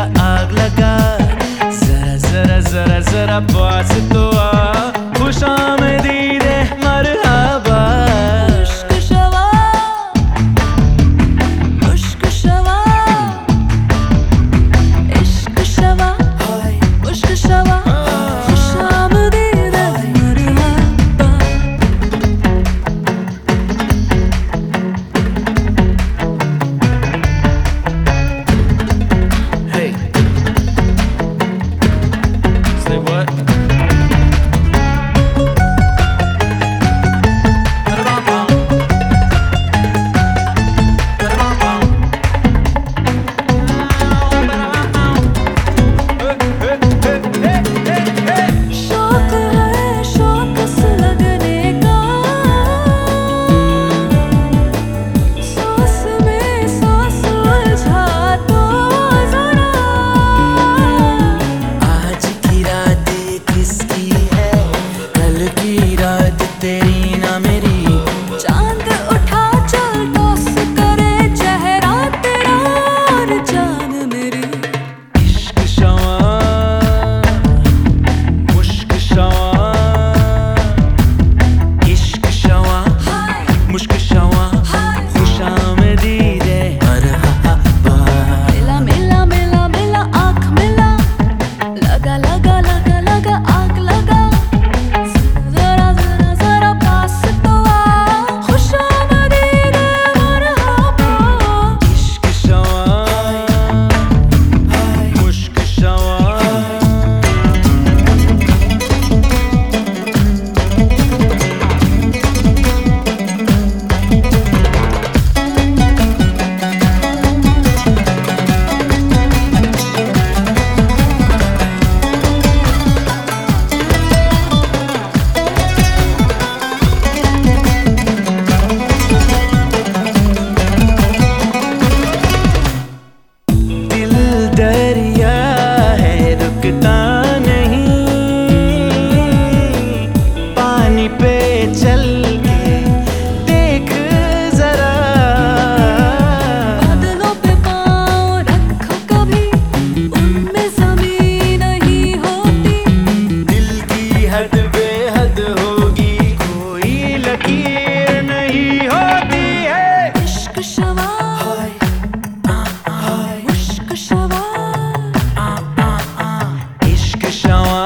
आग लगा, जरा जरा जरा जरा पास तो आ, खुशामदीद है मरहबा। मुश्क शवा, मुश्क शवा, इश्क शवा, मुश्क शवा, खुशामदीद है मरहबा। Hey, say what? शौक है शौक से लगने का, सांस में सांस उलझा तो जरा। आज की रात किसकी है, कल की रात तेरी ना मेरी। चांद उठा चल टॉस करे चेहरा तेरा और जान मेरी। इश्क शवा, मुश्क शवा, इश्क शवा, मुश्क शवा, खुशामदीद है मरहबा। मिला मिला मिला मिला आँख मिला, लगा लगा लगा लगा आग लगा, जरा जरा जरा पास तो आ, खुशामदीद है मरहबा। इश्क शवा, मुश्क शवा। दिल दरिया है रुकता नहीं, पानी पे चल के देख जरा। बादलों पे पाँव रखो कभी, उनमें ज़मीन नहीं होती। दिल की हद बेहद होगी, कोई लकीर नहीं होती है। इश्क शवा, मुश्क शवा, इश्क शवा,